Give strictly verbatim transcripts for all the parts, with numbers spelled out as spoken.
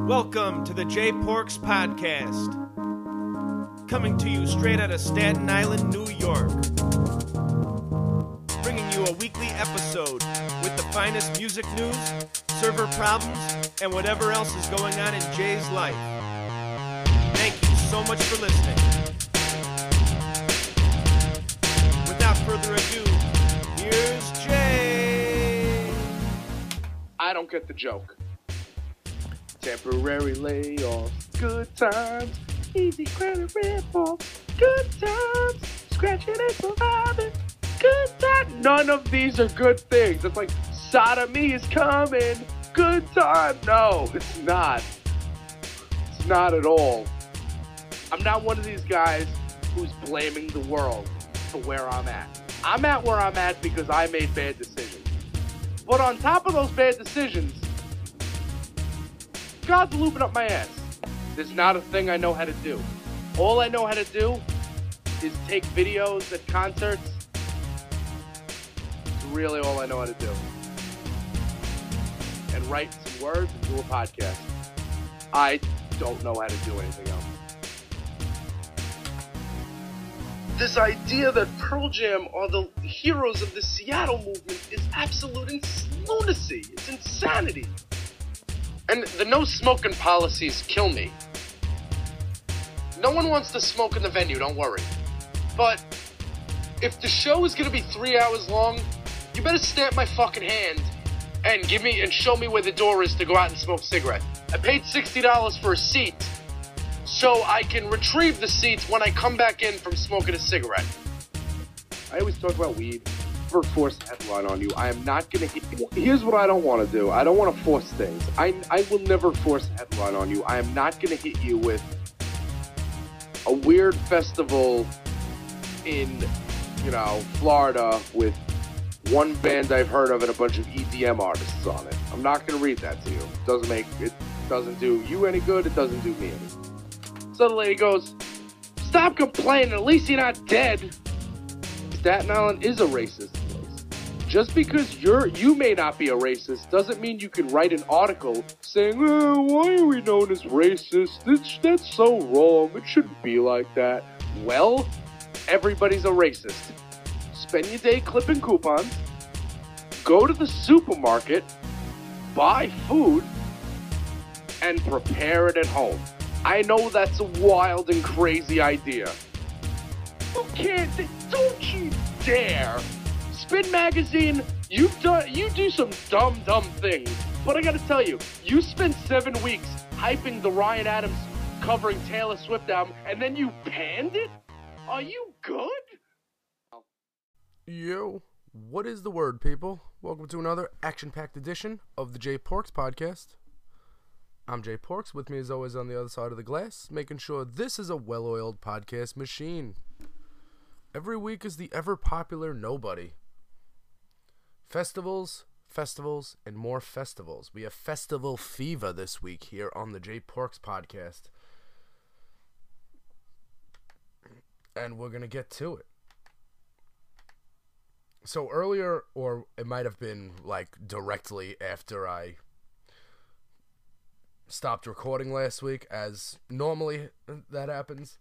Welcome to the J Porks Podcast, coming to you straight out of Staten Island, New York. Bringing you a weekly episode with the finest music news, server problems, and whatever else is going on in Jay's life. Thank you so much for listening. Without further ado, here's Jay. I don't get the joke. Temporary layoffs, good times, easy credit reports, good times, scratching and surviving, good times. None of these are good things. It's like sodomy is coming, good time. No, it's not. It's not at all. I'm not one of these guys who's blaming the world for where I'm at. I'm at where I'm at because I made bad decisions. But on top of those bad decisions, God's looping up my ass. There's not a thing I know how to do. All I know how to do is take videos at concerts. It's really all I know how to do. And write some words and do a podcast. I don't know how to do anything else. This idea that Pearl Jam are the heroes of the Seattle movement is absolute ins- lunacy. It's insanity. And the no smoking policies kill me. No one wants to smoke in the venue, don't worry. But if the show is gonna be three hours long, you better stamp my fucking hand and give me and show me where the door is to go out and smoke a cigarette. I paid sixty dollars for a seat so I can retrieve the seats when I come back in from smoking a cigarette. I always talk about weed. Never force a headline on you. I am not going to hit you. Here's what I don't want to do. I don't want to force things. I, I will never force a headline on you. I am not going to hit you with a weird festival in, you know, Florida with one band I've heard of and a bunch of E D M artists on it. I'm not going to read that to you. It doesn't make, it doesn't do you any good. It doesn't do me any good. So the lady goes, stop complaining. At least you're not dead. Staten Island is a racist place. Just because you're you may not be a racist doesn't mean you can write an article saying, oh, why are we known as racist? That's, that's so wrong. It shouldn't be like that. Well, everybody's a racist. Spend your day clipping coupons. Go to the supermarket. Buy food. And prepare it at home. I know that's a wild and crazy idea. You can't, don't you dare. Spin Magazine, you've done, you do some dumb, dumb things. But I gotta tell you, you spent seven weeks hyping the Ryan Adams covering Taylor Swift album, and then you panned it? Are you good? Yo, what is the word, people? Welcome to another action-packed edition of the J Porks Podcast. I'm Jay Porks. With me, as always, on the other side of the glass, making sure this is a well-oiled podcast machine. Every week is the ever-popular Nobody. Festivals, festivals, and more festivals. We have festival fever this week here on the J Porks Podcast. And we're going to get to it. So earlier, or it might have been like directly after I stopped recording last week, as normally that happens,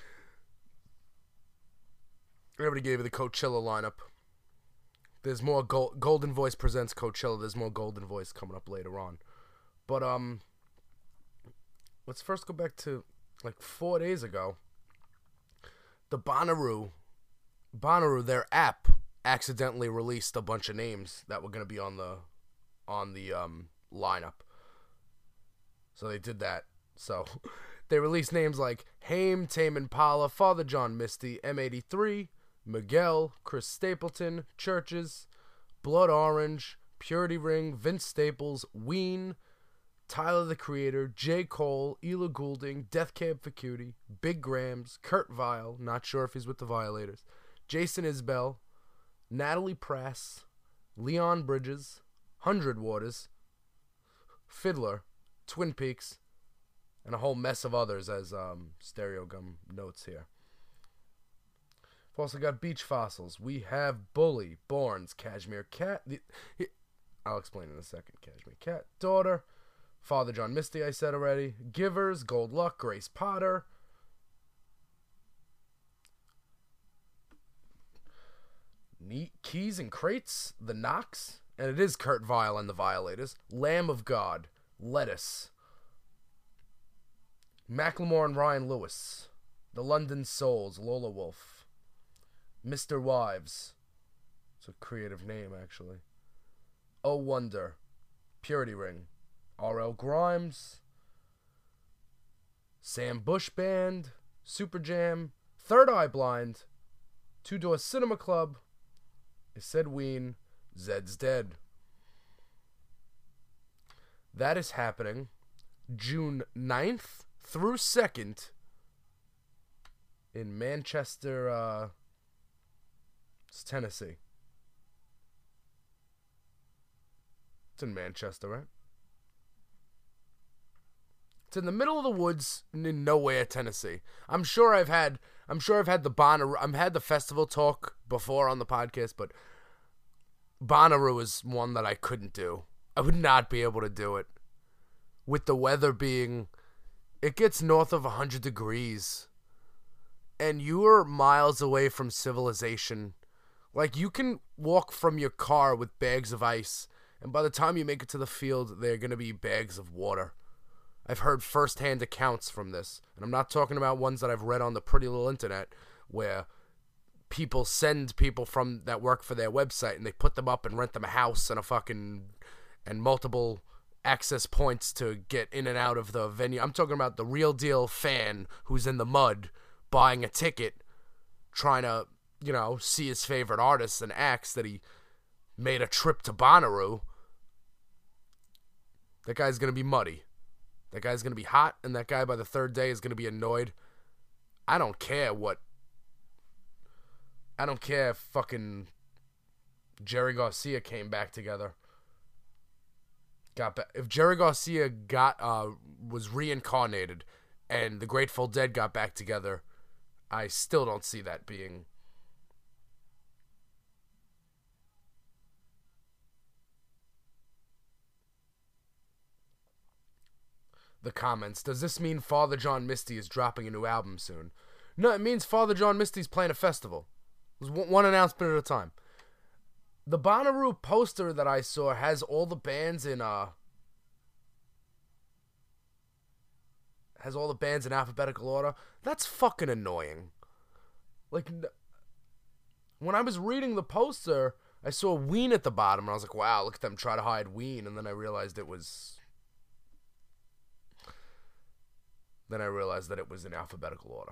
everybody gave you the Coachella lineup. There's more Gold, Golden Voice presents Coachella. There's more Golden Voice coming up later on. But, um, let's first go back to, like, four days ago. The Bonnaroo, Bonnaroo, their app, accidentally released a bunch of names that were going to be on the, on the, um, lineup. So they did that. So they released names like Haim, Tame Impala, Father John Misty, M eighty-three, Miguel, Chris Stapleton, Churches, Blood Orange, Purity Ring, Vince Staples, Ween, Tyler the Creator, J. Cole, Ela Goulding, Death Cab for Cutie, Big Grams, Kurt Vile, not sure if he's with the Violators, Jason Isbell, Natalie Prass, Leon Bridges, Hundred Waters, Fiddler, Twin Peaks, and a whole mess of others, as um, Stereo Gum notes here. We've also got Beach Fossils. We have Bully, Borns, Cashmere Cat. The, he, I'll explain in a second. Cashmere Cat, Daughter, Father John Misty, I said already. Givers, Gold Luck, Grace Potter. Neat Keys and Crates, The Knocks, and it is Kurt Vile and the Violators. Lamb of God, Lettuce. Macklemore and Ryan Lewis. The London Souls, Lola Wolf. Mister Wives. It's a creative name, actually. Oh Wonder. Purity Ring. R L Grimes. Sam Bush Band. Super Jam. Third Eye Blind. Two Door Cinema Club. Sid Ween. Zed's Dead. That is happening June ninth through second in Manchester, uh, it's Tennessee. It's in Manchester, right? It's in the middle of the woods in nowhere, Tennessee. I'm sure I've had, I'm sure I've had the Bonnaroo, I've had the festival talk before on the podcast, but Bonnaroo is one that I couldn't do. I would not be able to do it. With the weather being, it gets north of one hundred degrees. And you are miles away from civilization. Like, you can walk from your car with bags of ice, and by the time you make it to the field, they're going to be bags of water. I've heard first-hand accounts from this. And I'm not talking about ones that I've read on the pretty little internet, where people send people from that work for their website, and they put them up and rent them a house and a fucking, and multiple access points to get in and out of the venue. I'm talking about the real deal fan who's in the mud buying a ticket, trying to, you know, see his favorite artists and acts that he made a trip to Bonnaroo. That guy's going to be muddy. That guy's going to be hot, and that guy by the third day is going to be annoyed. I don't care what... I don't care if fucking Jerry Garcia came back together. Got back, if Jerry Garcia got uh was reincarnated and the Grateful Dead got back together, I still don't see that being. The comments. Does this mean Father John Misty is dropping a new album soon? No, it means Father John Misty's playing a festival. It was one announcement at a time. The Bonnaroo poster that I saw has all the bands in uh has all the bands in alphabetical order. That's fucking annoying. Like, when I was reading the poster, I saw Ween at the bottom, and I was like, wow, look at them try to hide Ween, and then I realized it was then I realized that it was in alphabetical order.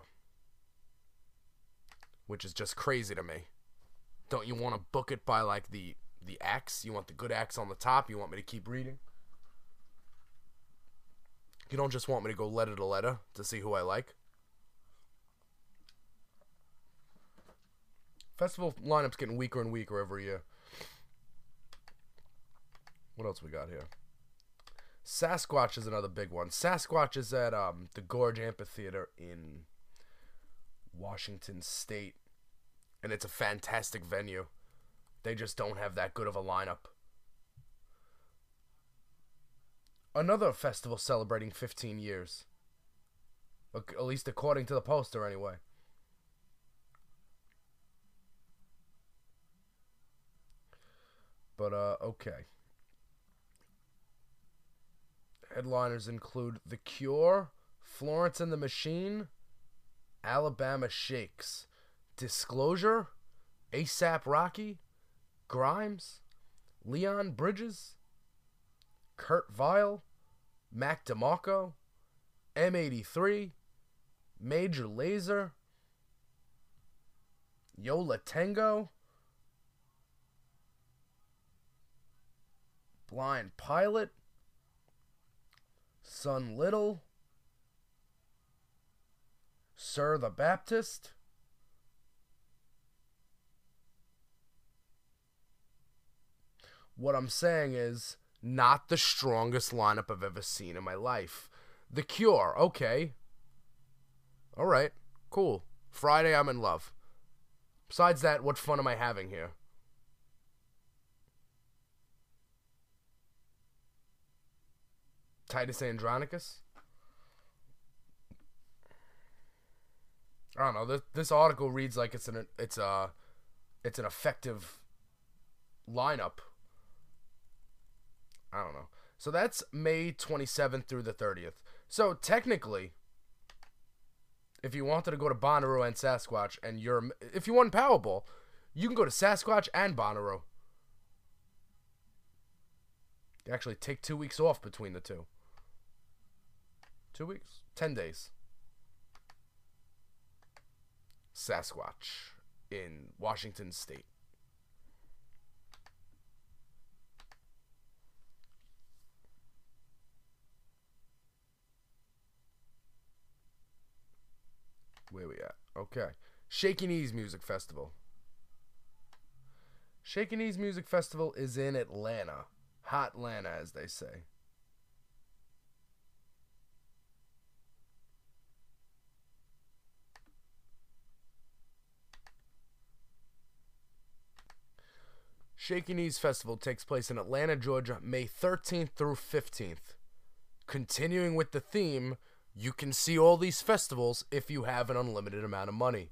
Which is just crazy to me. Don't you want to book it by, like, the the acts? You want the good acts on the top? You want me to keep reading? You don't just want me to go letter to letter to see who I like? Festival lineup's getting weaker and weaker every year. What else we got here? Sasquatch is another big one. Sasquatch is at um, the Gorge Amphitheater in Washington State. And it's a fantastic venue. They just don't have that good of a lineup. Another festival celebrating fifteen years. At least according to the poster, anyway. But, uh, okay. Headliners include The Cure, Florence and the Machine, Alabama Shakes, Disclosure, ASAP Rocky, Grimes, Leon Bridges, Kurt Vile, Mac DeMarco, M eighty-three, Major Lazer, Yola Tango, Blind Pilot, Son Little, Sir the Baptist, what I'm saying is, not the strongest lineup I've ever seen in my life. The Cure, okay. Alright, cool. Friday, I'm in love. Besides that, what fun am I having here? Titus Andronicus. I don't know. This this article reads like it's an it's a it's an effective lineup. I don't know. So that's May twenty-seventh through the thirtieth. So technically, if you wanted to go to Bonnaroo and Sasquatch, and you're if you won Powerball, you can go to Sasquatch and Bonnaroo. You actually take two weeks off between the two. Two weeks? Ten days. Sasquatch in Washington State. Where we at? Okay. Shaky Knees Music Festival. Shaky Knees Music Festival is in Atlanta. Hot Atlanta, as they say. Shaky Knees Festival takes place in Atlanta, Georgia, May thirteenth through fifteenth. Continuing with the theme, you can see all these festivals if you have an unlimited amount of money.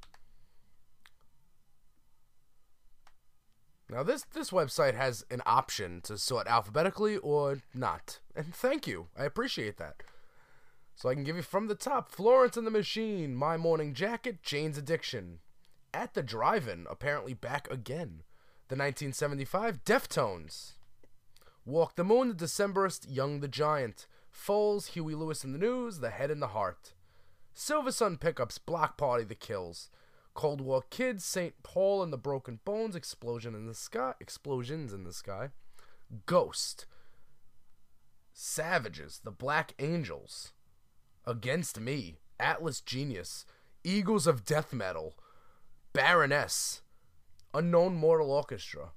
Now, this, this website has an option to sort alphabetically or not. And thank you. I appreciate that. So I can give you from the top, Florence and the Machine, My Morning Jacket, Jane's Addiction. At the Drive-In, apparently back again. The nineteen seventy-five Deftones. Walk the Moon, The Decemberists, Young the Giant. Foles, Huey Lewis and the News, The Head and the Heart. Silver Sun Pickups, Block Party, The Kills. Cold War Kids, Saint Paul and the Broken Bones, Explosion in the Sky, Explosions in the Sky. Ghost. Savages, The Black Angels. Against Me, Atlas Genius. Eagles of Death Metal. Baroness. Unknown Mortal Orchestra.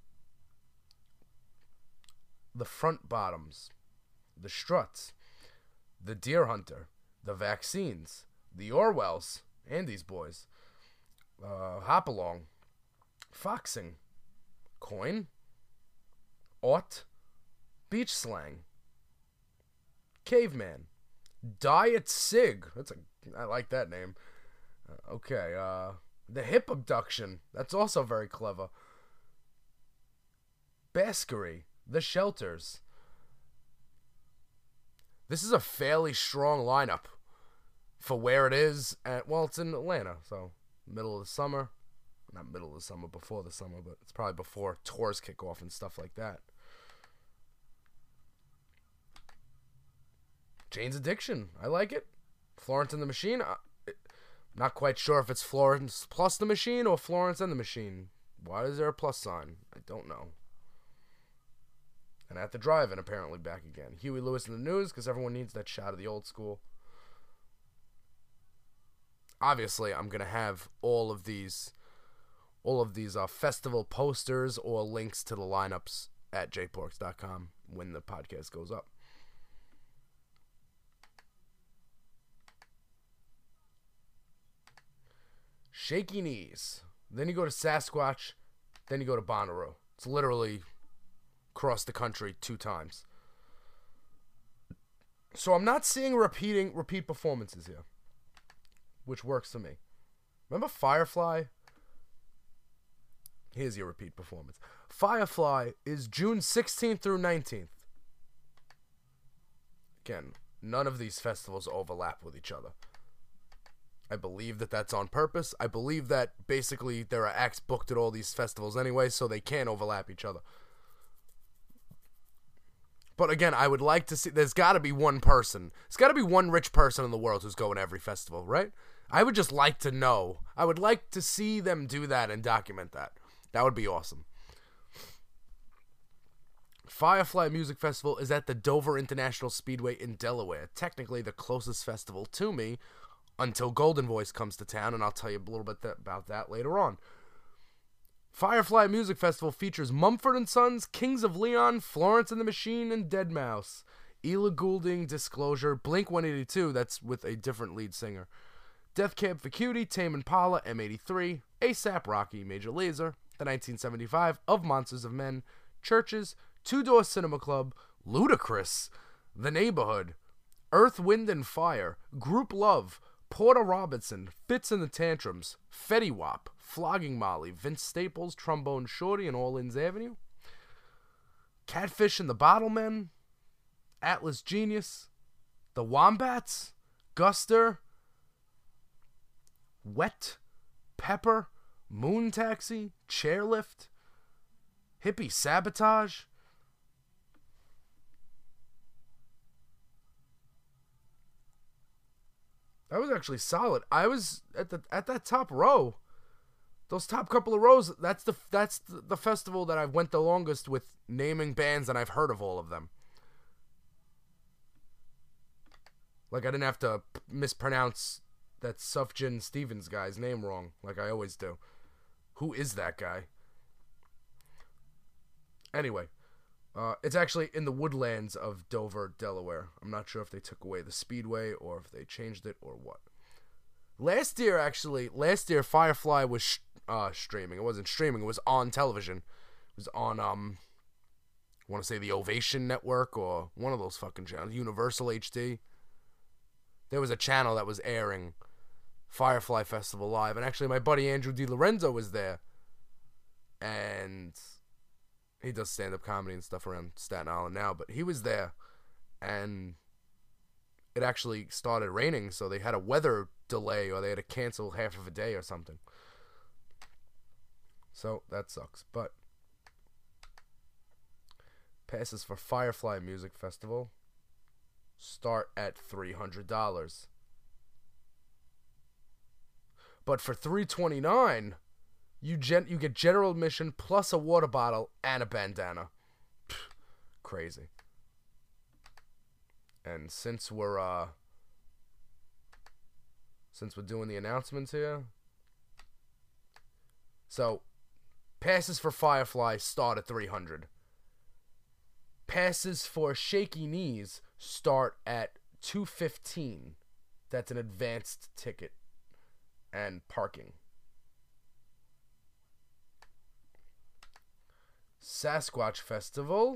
The Front Bottoms. The Struts. The Deer Hunter. The Vaccines. The Orwells. Andy's Boys. Uh, Hopalong. Foxing. Coin. Ought. Beach Slang. Caveman. Diet Sig. That's a, I like that name. Uh, okay, uh... The Hip Abduction. That's also very clever. Baskery. The Shelters. This is a fairly strong lineup for where it is. At, well, it's in Atlanta, so middle of the summer. Not middle of the summer, before the summer, but it's probably before tours kick off and stuff like that. Jane's Addiction. I like it. Florence and the Machine. Uh, it, Not quite sure if it's Florence plus the Machine or Florence and the Machine. Why is there a plus sign? I don't know. And At the Drive-In, apparently back again. Huey Lewis and the News, because everyone needs that shot of the old school. Obviously, I'm going to have all of these all of these uh, festival posters or links to the lineups at j porks dot com when the podcast goes up. Shaky Knees. Then you go to Sasquatch. Then you go to Bonnaroo. It's literally across the country two times. So I'm not seeing repeating repeat performances here, which works for me. Remember Firefly? Here's your repeat performance. Firefly is June sixteenth through nineteenth. Again, none of these festivals overlap with each other. I believe that that's on purpose. I believe that basically there are acts booked at all these festivals anyway, so they can't overlap each other. But again, I would like to see, there's got to be one person. There's got to be one rich person in the world who's going to every festival, right? I would just like to know. I would like to see them do that and document that. That would be awesome. Firefly Music Festival is at the Dover International Speedway in Delaware. Technically the closest festival to me until Golden Voice comes to town, and I'll tell you a little bit th- about that later on. Firefly Music Festival features Mumford and Sons, Kings of Leon, Florence and the Machine, and deadmau five. Ela Goulding, Disclosure, Blink one eighty-two, that's with a different lead singer. Death Cab for Cutie, Tame Impala, M eighty-three, ASAP Rocky, Major Lazer, the nineteen seventy-five, Of Monsters of Men, Churches, Two Door Cinema Club, Ludacris, The Neighborhood, Earth, Wind and Fire, Group Love, Porter Robinson, Fitz and the Tantrums, Fetty Wap, Flogging Molly, Vince Staples, Trombone Shorty and All Inns Avenue, Catfish and the Bottlemen, Atlas Genius, The Wombats, Guster, Wet, Pepper, Moon Taxi, Chairlift, Hippie Sabotage, that was actually solid. I was at the at that top row. Those top couple of rows, that's the that's the, the festival that I've went the longest with naming bands, and I've heard of all of them. Like, I didn't have to p- mispronounce that Sufjan Stevens guy's name wrong, like I always do. Who is that guy? Anyway, uh, it's actually in the woodlands of Dover, Delaware. I'm not sure if they took away the speedway or if they changed it or what. Last year, actually, last year Firefly was sh- uh, streaming. It wasn't streaming, it was on television. It was on, um, I want to say the Ovation Network or one of those fucking channels, Universal H D. There was a channel that was airing Firefly Festival live, and actually my buddy Andrew DiLorenzo was there, and he does stand-up comedy and stuff around Staten Island now, but he was there, and it actually started raining, so they had a weather delay, or they had to cancel half of a day or something. So that sucks. But passes for Firefly Music Festival start at three hundred dollars. But for three hundred twenty-nine dollars, you gen- you get general admission plus a water bottle and a bandana. Pfft, crazy. And since we're uh since we're doing the announcements here, so passes for Firefly start at three hundred dollars. Passes for Shaky Knees start at two hundred fifteen dollars. That's an advanced ticket and parking. Sasquatch Festival.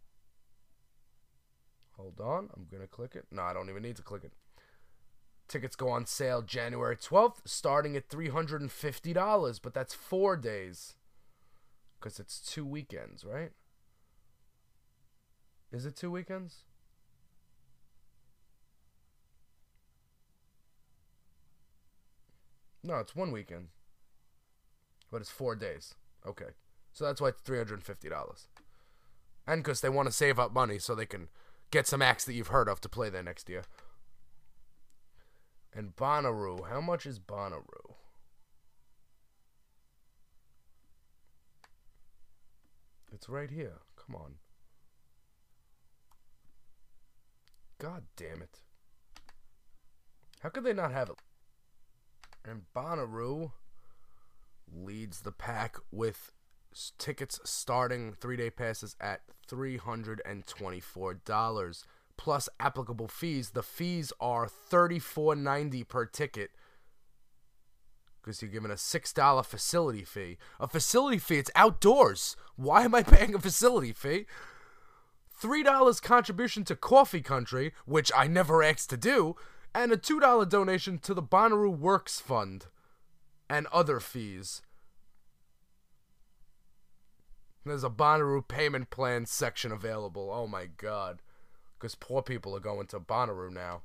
Hold on, I'm going to click it. No, I don't even need to click it. Tickets go on sale January twelfth, starting at three hundred fifty dollars, but that's four days. Because it's two weekends, right? Is it two weekends? No, it's one weekend. But it's four days. Okay. So that's why it's three hundred fifty dollars. And because they want to save up money so they can get some acts that you've heard of to play there next year. And Bonnaroo. How much is Bonnaroo? It's right here. Come on. God damn it. How could they not have it? And Bonnaroo leads the pack with tickets starting three-day passes at three hundred twenty-four dollars plus applicable fees. The fees are thirty-four ninety per ticket because you're given a six dollar facility fee. A facility fee, it's outdoors. Why am I paying a facility fee? three dollars contribution to Coffee Country, which I never asked to do, and a two dollar donation to the Bonnaroo Works Fund and other fees. There's a Bonnaroo payment plan section available. Oh my god. Because poor people are going to Bonnaroo now.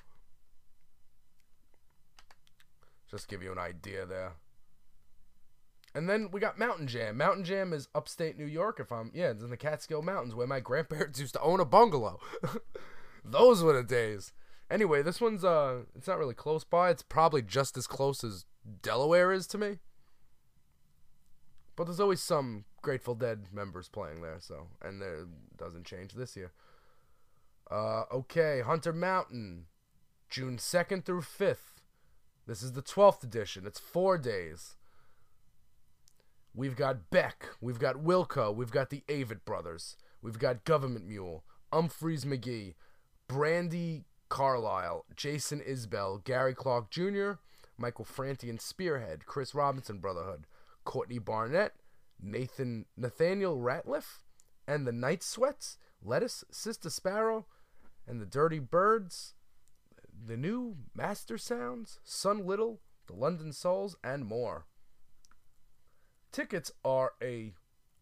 Just give you an idea there. And then we got Mountain Jam. Mountain Jam is upstate New York, if I'm... Yeah, it's in the Catskill Mountains, where my grandparents used to own a bungalow. Those were the days. Anyway, this one's, uh... It's not really close by. It's probably just as close as Delaware is to me. But there's always some Grateful Dead members playing there, so... And there doesn't change this year. Uh, okay, Hunter Mountain. June second through fifth. This is the twelfth edition. It's four days. We've got Beck, we've got Wilco, we've got the Avett Brothers, we've got Government Mule, Umphreys McGee, Brandy Carlisle, Jason Isbell, Gary Clark Junior, Michael Franti and Spearhead, Chris Robinson Brotherhood, Courtney Barnett, Nathan Nathaniel Ratliff, and the Night Sweats, Lettuce, Sister Sparrow, and the Dirty Birds, the new Master Sounds, Sun Little, the London Souls, and more. Tickets are a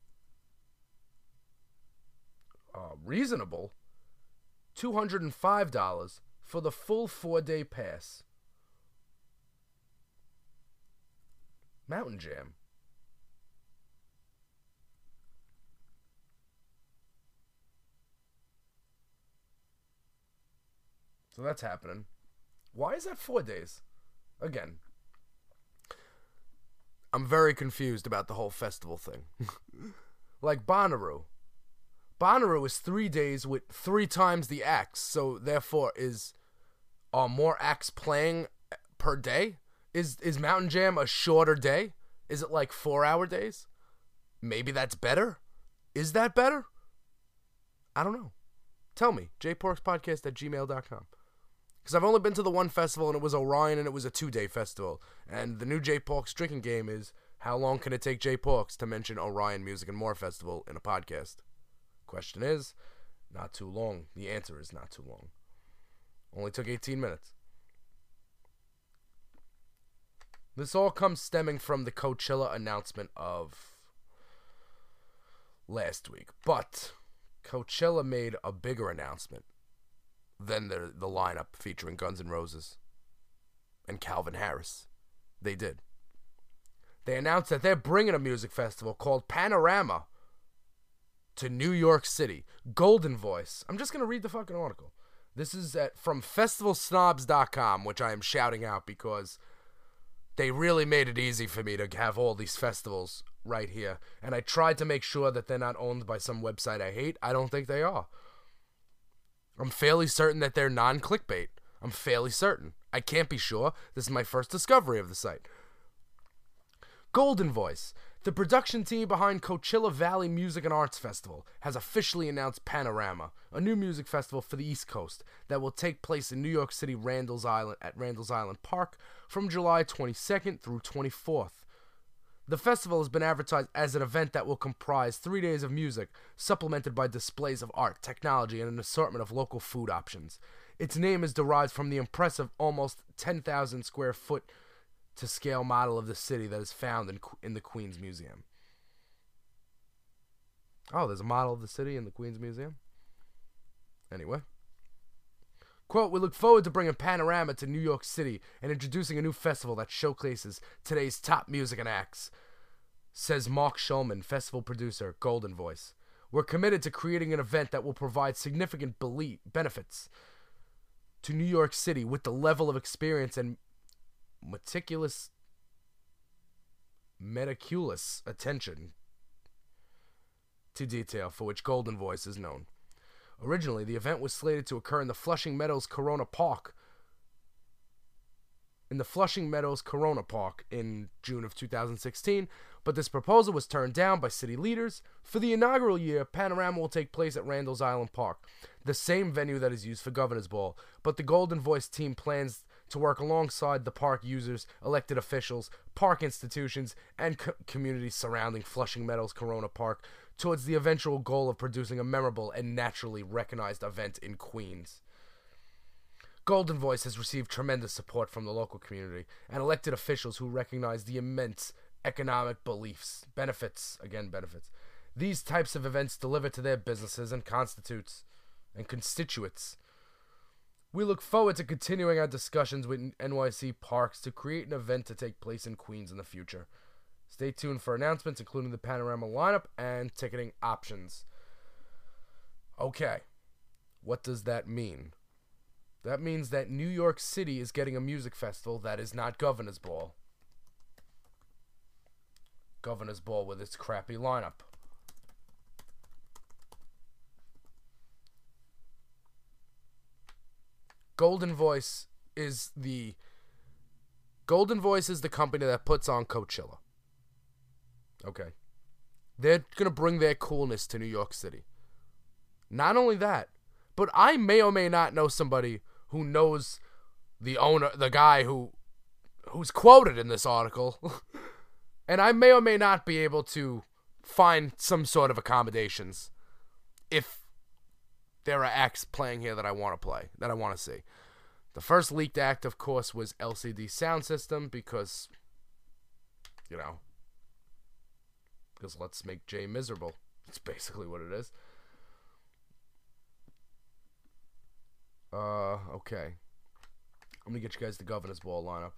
uh, reasonable two hundred five dollars for the full four-day pass. Mountain Jam. So that's happening. Why is that four days? Again, I'm very confused about the whole festival thing. Like Bonnaroo. Bonnaroo is three days with three times the acts, so therefore is are more acts playing per day? Is is Mountain Jam a shorter day? Is it like four-hour days? Maybe that's better? Is that better? I don't know. Tell me. jporkspodcast at gmail dot com. Because I've only been to the one festival, and it was Orion, and it was a two-day festival. And the new J Porks drinking game is, how long can it take J Porks to mention Orion Music and More Festival in a podcast? Question is, not too long. The answer is not too long. Only took eighteen minutes. This all comes stemming from the Coachella announcement of last week. But Coachella made a bigger announcement than the, the lineup featuring Guns N' Roses and Calvin Harris. They did. They announced that they're bringing a music festival called Panorama to New York City. Golden Voice. I'm just going to read the fucking article. This is at, from festival snobs dot com, which I am shouting out because they really made it easy for me to have all these festivals right here. And I tried to make sure that they're not owned by some website I hate. I don't think they are. I'm fairly certain that they're non-clickbait. I'm fairly certain. I can't be sure. This is my first discovery of the site. Golden Voice. The production team behind Coachella Valley Music and Arts Festival has officially announced Panorama, a new music festival for the East Coast that will take place in New York City Randall's Island at Randall's Island Park from July twenty-second through twenty-fourth. The festival has been advertised as an event that will comprise three days of music, supplemented by displays of art, technology, and an assortment of local food options. Its name is derived from the impressive almost ten thousand square foot to scale model of the city that is found in in the Queens Museum. Oh, there's a model of the city in the Queens Museum? Anyway. Quote, we look forward to bringing Panorama to New York City and introducing a new festival that showcases today's top music and acts, says Mark Schulman, festival producer, Golden Voice. We're committed to creating an event that will provide significant belie- benefits to New York City with the level of experience and meticulous, meticulous attention to detail for which Golden Voice is known. Originally, the event was slated to occur in the Flushing Meadows Corona Park. In the Flushing Meadows Corona Park in June of two thousand sixteen, but this proposal was turned down by city leaders. For the inaugural year, Panorama will take place at Randall's Island Park, the same venue that is used for Governor's Ball, but the Golden Voice team plans to work alongside the park users, elected officials, park institutions, and co- communities surrounding Flushing Meadows Corona Park towards the eventual goal of producing a memorable and naturally recognized event in Queens. Golden Voice has received tremendous support from the local community and elected officials who recognize the immense economic beliefs, benefits, again benefits, these types of events deliver to their businesses and constitutes and constituents. We look forward to continuing our discussions with N Y C Parks to create an event to take place in Queens in the future. Stay tuned for announcements, including the Panorama lineup and ticketing options. Okay, what does that mean? That means that New York City is getting a music festival that is not Governor's Ball. Governor's Ball with its crappy lineup. Golden Voice is the Golden Voice is the company that puts on Coachella. Okay. They're going to bring their coolness to New York City. Not only that, but I may or may not know somebody who knows the owner, the guy who who's quoted in this article. And I may or may not be able to find some sort of accommodations if there are acts playing here that I want to play, that I want to see. The first leaked act, of course, was L C D Sound System because, you know, because let's make Jay miserable. That's basically what it is. Uh, okay. I'm going to get you guys the Governor's Ball lineup.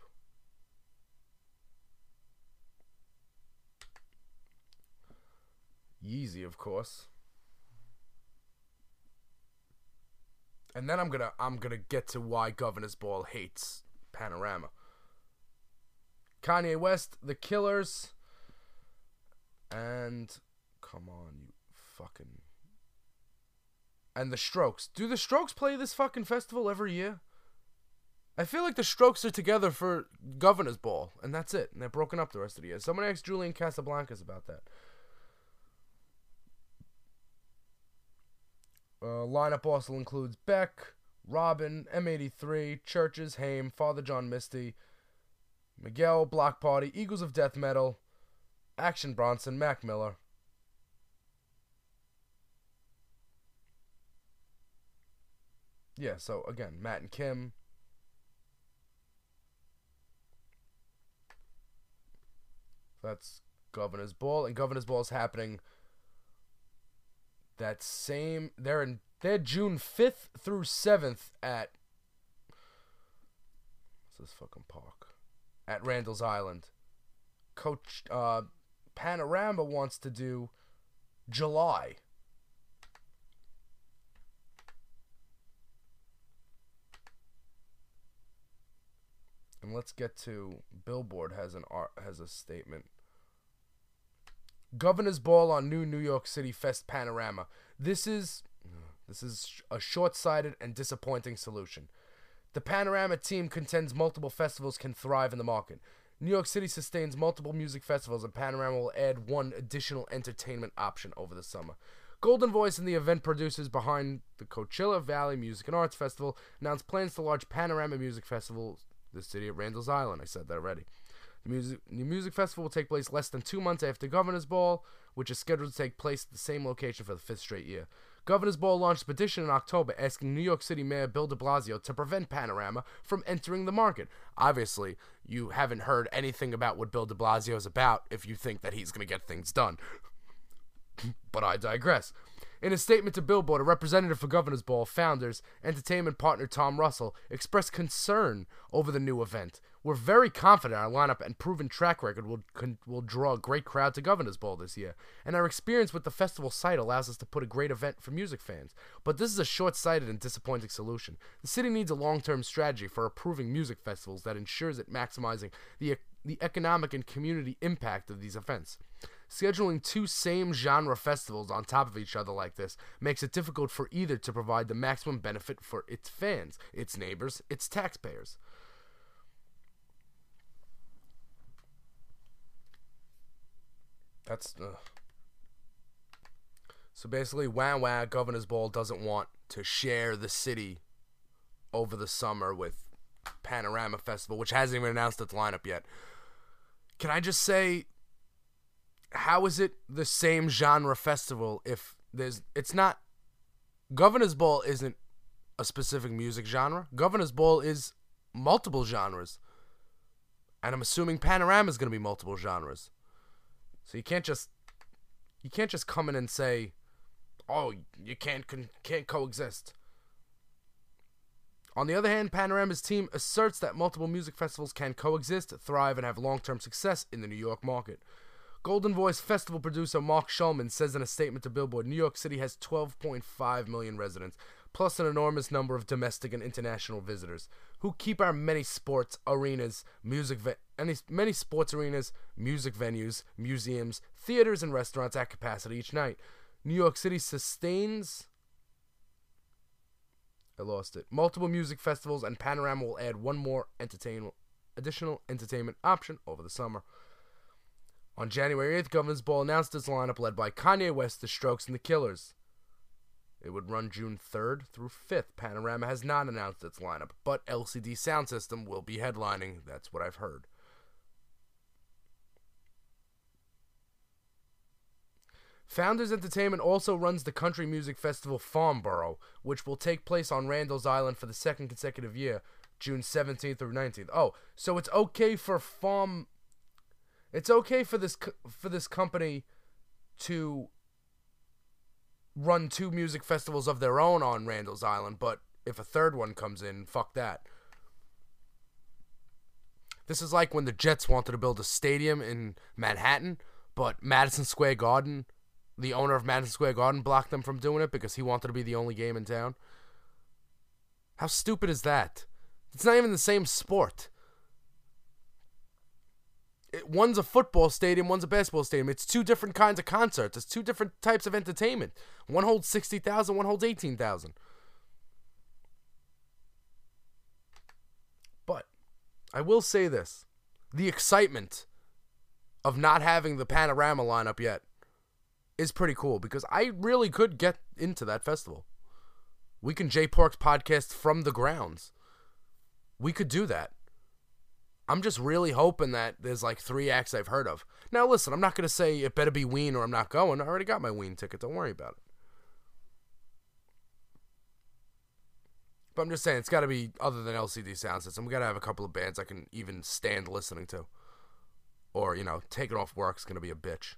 Yeezy, of course. And then I'm going to I'm going to get to why Governor's Ball hates Panorama. Kanye West, The Killers, and come on, you fucking and The Strokes. Do The Strokes play this fucking festival every year? I feel like The Strokes are together for Governor's Ball, and that's it. And they're broken up the rest of the year. Someone asked Julian Casablancas about that. Uh, lineup also includes Beck, Robin, M eighty-three, Churches, Haim, Father John Misty, Miguel, Block Party, Eagles of Death Metal, Action Bronson, Mac Miller. Yeah, so again, Matt and Kim. That's Governor's Ball, and Governor's Ball is happening that same. They're in. They're June fifth through seventh at. What's this fucking park? At Randall's Island. Coach uh, Panorama wants to do July. And let's get to Billboard has an art, has a statement. Governor's Ball on new New York City Fest Panorama. This is this is a short-sighted and disappointing solution. The Panorama team contends multiple festivals can thrive in the market. New York City sustains multiple music festivals, and Panorama will add one additional entertainment option over the summer. Golden Voice and the event producers behind the Coachella Valley Music and Arts Festival announced plans to launch Panorama Music Festival the city at Randall's Island. I said that already. The music, the music festival will take place less than two months after Governor's Ball, which is scheduled to take place at the same location for the fifth straight year. Governor's Ball launched a petition in October asking New York City Mayor Bill de Blasio to prevent Panorama from entering the market. Obviously, you haven't heard anything about what Bill de Blasio is about if you think that he's going to get things done. But I digress. In a statement to Billboard, a representative for Governor's Ball founders, entertainment partner Tom Russell, expressed concern over the new event. We're very confident our lineup and proven track record will con- will draw a great crowd to Governor's Ball this year, and our experience with the festival site allows us to put a great event for music fans. But this is a short-sighted and disappointing solution. The city needs a long-term strategy for approving music festivals that ensures it maximizing the the economic and community impact of these events. Scheduling two same genre festivals on top of each other like this makes it difficult for either to provide the maximum benefit for its fans, its neighbors, its taxpayers. That's uh. So basically, Wah Wah Governor's Ball doesn't want to share the city over the summer with Panorama Festival, which hasn't even announced its lineup yet. Can I just say, how is it the same genre festival if there's it's not Governor's Ball isn't a specific music genre. Governor's Ball is multiple genres. And I'm assuming Panorama is going to be multiple genres. So you can't just you can't just come in and say, "Oh, you can't con- can't coexist." On the other hand, Panorama's team asserts that multiple music festivals can coexist, thrive, and have long-term success in the New York market. Golden Voice festival producer Mark Schulman says in a statement to Billboard, New York City has twelve point five million residents, plus an enormous number of domestic and international visitors, who keep our many sports arenas, music ve- any, many sports arenas, music venues, museums, theaters, and restaurants at capacity each night. New York City sustains... I lost it. Multiple music festivals, and Panorama will add one more entertain- additional entertainment option over the summer. On January eighth, Governor's Ball announced its lineup led by Kanye West, The Strokes, and The Killers. It would run June third through fifth. Panorama has not announced its lineup, but L C D Sound System will be headlining. That's what I've heard. Founders Entertainment also runs the country music festival Farnborough, which will take place on Randall's Island for the second consecutive year. June seventeenth through nineteenth. Oh, so it's okay for farm. It's okay for this for this company to run two music festivals of their own on Randall's Island, but if a third one comes in, fuck that. This is like when the Jets wanted to build a stadium in Manhattan, but Madison Square Garden, the owner of Madison Square Garden, blocked them from doing it because he wanted to be the only game in town. How stupid is that? It's not even the same sport. It, one's a football stadium, one's a basketball stadium. It's two different kinds of concerts. It's two different types of entertainment. One holds sixty thousand, one holds eighteen thousand. But I will say this. The excitement of not having the Panorama lineup yet is pretty cool because I really could get into that festival. We can J-Pork's podcast from the grounds. We could do that. I'm just really hoping that there's like three acts I've heard of. Now listen, I'm not going to say it better be Ween or I'm not going. I already got my Ween ticket. Don't worry about it. But I'm just saying, it's got to be other than L C D Sound System. We got to have a couple of bands I can even stand listening to. Or, you know, taking off work's going to be a bitch.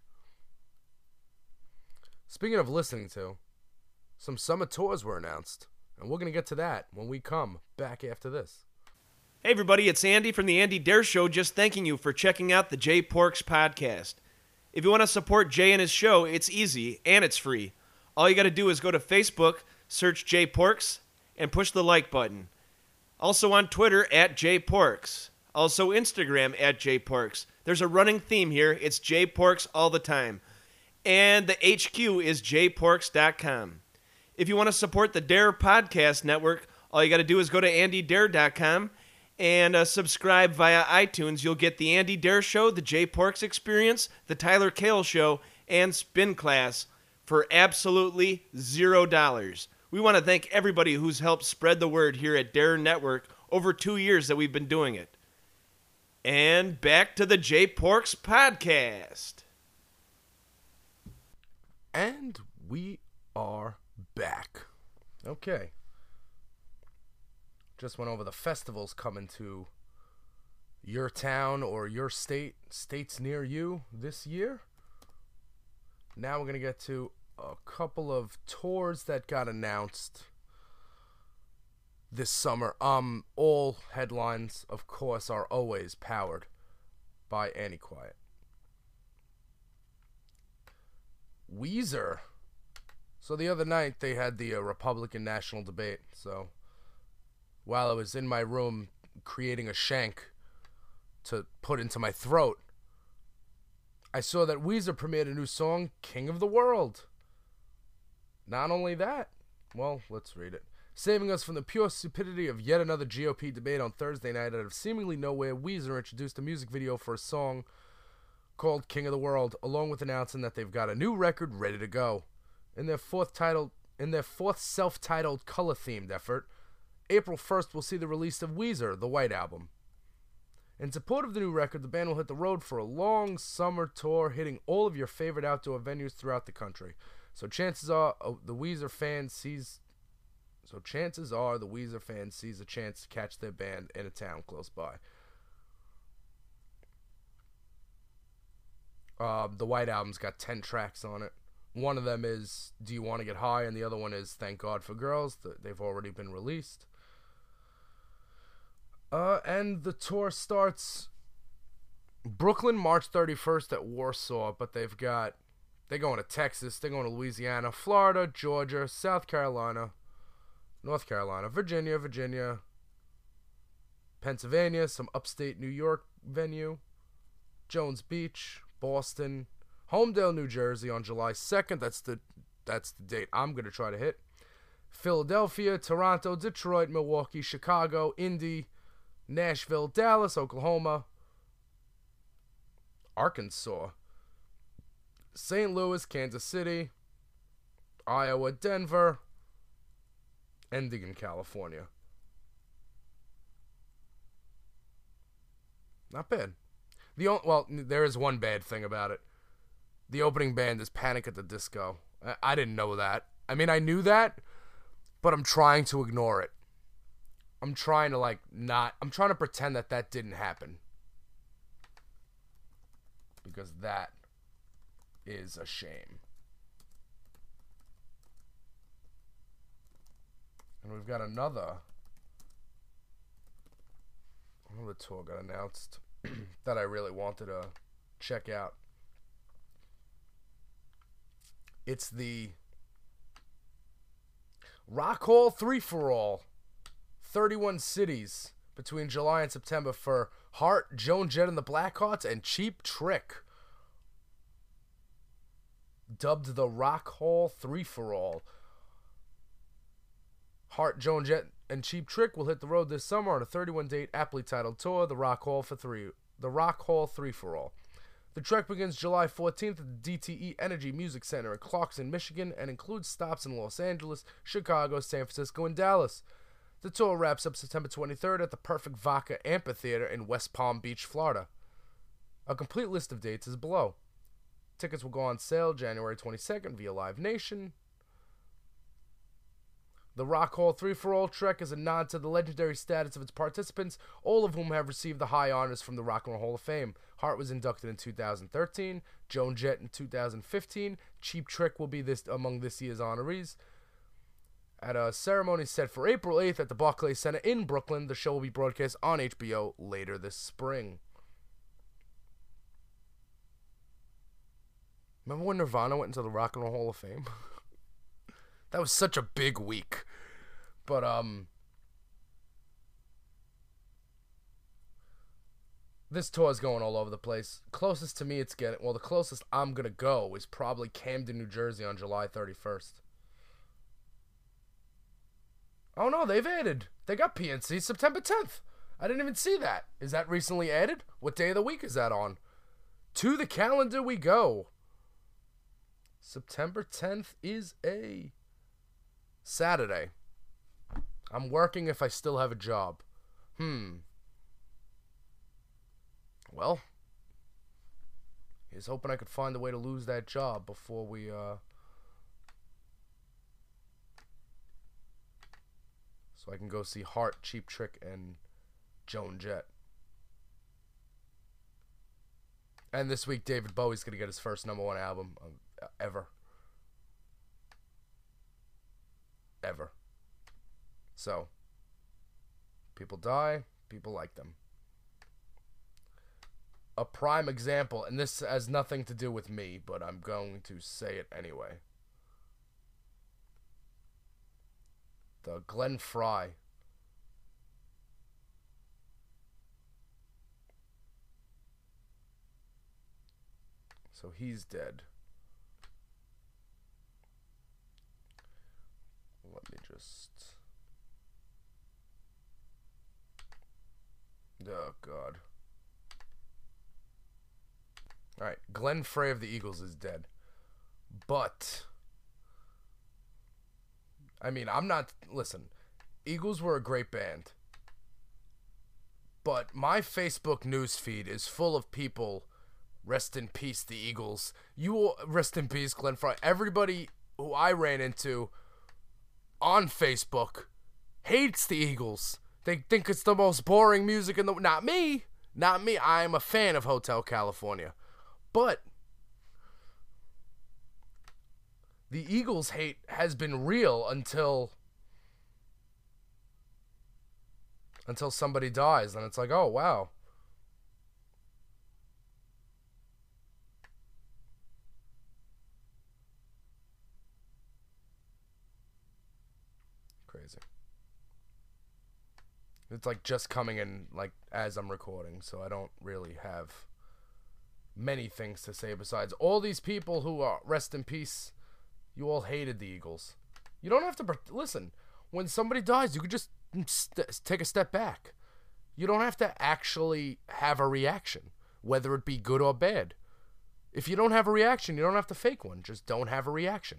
Speaking of listening to, some summer tours were announced. And we're going to get to that when we come back after this. Hey everybody, it's Andy from the Andy Dare Show, just thanking you for checking out the Jay Porks podcast. If you want to support Jay and his show, it's easy and it's free. All you got to do is go to Facebook, search Jay Porks, and push the like button. Also on Twitter, at Jay Porks. Also Instagram, at Jay Porks. There's a running theme here. It's Jay Porks all the time. And the H Q is jay porks dot com. If you want to support the Dare Podcast Network, all you got to do is go to andy dare dot com and uh, subscribe via iTunes. You'll get the Andy Dare Show, the Jay Porks Experience, the Tyler Kale Show, and Spin Class for absolutely zero dollars. We want to thank everybody who's helped spread the word here at Dare Network over two years that we've been doing it. And back to the Jay Porks podcast. And we are back. Okay. Just went over the festivals coming to your town or your state, states near you this year. Now we're going to get to a couple of tours that got announced this summer. Um, all headlines, of course, are always powered by Annie Quiet. Weezer. So the other night they had the uh, Republican national debate. So while I was in my room creating a shank to put into my throat, I saw that Weezer premiered a new song, King of the World. Not only that, well, let's read it. Saving us from the pure stupidity of yet another G O P debate on Thursday night, out of seemingly nowhere, Weezer introduced a music video for a song called King of the World, along with announcing that they've got a new record ready to go. In their fourth titled, in their fourth self-titled color-themed effort, April first will see the release of Weezer, the White Album. In support of the new record, the band will hit the road for a long summer tour, hitting all of your favorite outdoor venues throughout the country. So chances are uh, the Weezer fan sees. So chances are the Weezer fan sees a chance to catch their band in a town close by. Uh, the White Album's got ten tracks on it. One of them is Do You Want to Get High, and the other one is Thank God for Girls. They've already been released. Uh, and the tour starts Brooklyn, March thirty-first at Warsaw, but they've got, they're going to Texas, they're going to Louisiana, Florida, Georgia, South Carolina, North Carolina, Virginia, Virginia, Pennsylvania, some upstate New York venue, Jones Beach, Boston, Homedale, New Jersey on July second. That's the that's the date I'm going to try to hit. Philadelphia, Toronto, Detroit, Milwaukee, Chicago, Indy, Nashville, Dallas, Oklahoma, Arkansas, Saint Louis, Kansas City, Iowa, Denver, ending in California. Not bad. The only, well, there is one bad thing about it. The opening band is Panic at the Disco. I, I didn't know that. I mean, I knew that, but I'm trying to ignore it. I'm trying to like not. I'm trying to pretend that that didn't happen. Because that is a shame. And we've got another. Another tour got announced that I really wanted to check out. It's the Rock Hall three for All. thirty-one cities between July and September for Heart, Joan Jett and the Blackhearts, and Cheap Trick. Dubbed the Rock Hall three for All. Heart, Joan Jett, and Cheap Trick will hit the road this summer on a thirty-one date aptly titled tour, the Rock Hall for three, the Rock Hall three for All. The trek begins July fourteenth at the D T E Energy Music Center in Clarkson, Michigan, and includes stops in Los Angeles, Chicago, San Francisco, and Dallas. The tour wraps up September twenty-third at the Perfect Vodka Amphitheater in West Palm Beach, Florida. A complete list of dates is below. Tickets will go on sale January twenty-second via Live Nation. The Rock Hall three for All trek is a nod to the legendary status of its participants, all of whom have received the high honors from the Rock and Roll Hall of Fame. Hart was inducted in two thousand thirteen, Joan Jett in two thousand fifteen, Cheap Trick will be this among this year's honorees. At a ceremony set for April eighth at the Barclays Center in Brooklyn, the show will be broadcast on H B O later this spring. Remember when Nirvana went into the Rock and Roll Hall of Fame? That was such a big week. But, um... this tour is going all over the place. Closest to me it's getting... Well, the closest I'm going to go is probably Camden, New Jersey on July thirty-first. Oh, no, they've added. They got P N C September tenth. I didn't even see that. Is that recently added? What day of the week is that on? To the calendar we go. September tenth is a... Saturday. I'm working if I still have a job. Hmm. Well, here's hoping I could find a way to lose that job before we, uh... so I can go see Heart, Cheap Trick, and Joan Jett. And this week, David Bowie's gonna get his first number one album uh, ever. Ever. So, people die, people like them. A prime example, and this has nothing to do with me, but I'm going to say it anyway. The Glenn Frey. So he's dead. Let me just... Oh, God. Alright, Glenn Frey of the Eagles is dead. But... I mean, I'm not... Listen, Eagles were a great band. But my Facebook newsfeed is full of people... Rest in peace, the Eagles. You will... Rest in peace, Glenn Frey. Everybody who I ran into... on Facebook hates the Eagles. They think it's the most boring music in the... Not me. Not me. I am a fan of Hotel California. But the Eagles hate has been real until until somebody dies. And it's like, oh, wow. Crazy. It's like just coming in like as I'm recording, so I don't really have many things to say besides all these people who are rest in peace. You all hated the Eagles. You don't have to listen. When somebody dies, you could just st- take a step back. You don't have to actually have a reaction, whether it be good or bad. If you don't have a reaction, you don't have to fake one. Just don't have a reaction.